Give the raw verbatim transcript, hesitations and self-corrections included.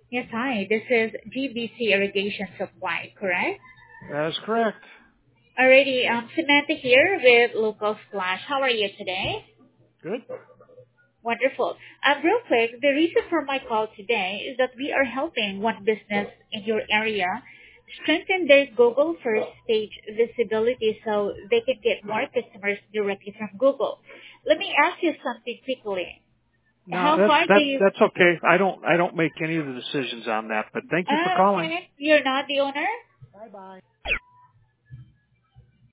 Yes, hi. This is G B C Irrigation Supply, correct? That is correct. Alrighty, um, Samantha here with Local Splash. How are you today? Good. Wonderful. Um, real quick, the reason for my call today is that we are helping one business in your area strengthen their Google first page visibility so they can get more customers directly from Google. Let me ask you something quickly. No, How that's far do that you... that's okay. I don't I don't make any of the decisions on that. But thank you for Uh, calling. okay. You're not the owner? Bye bye.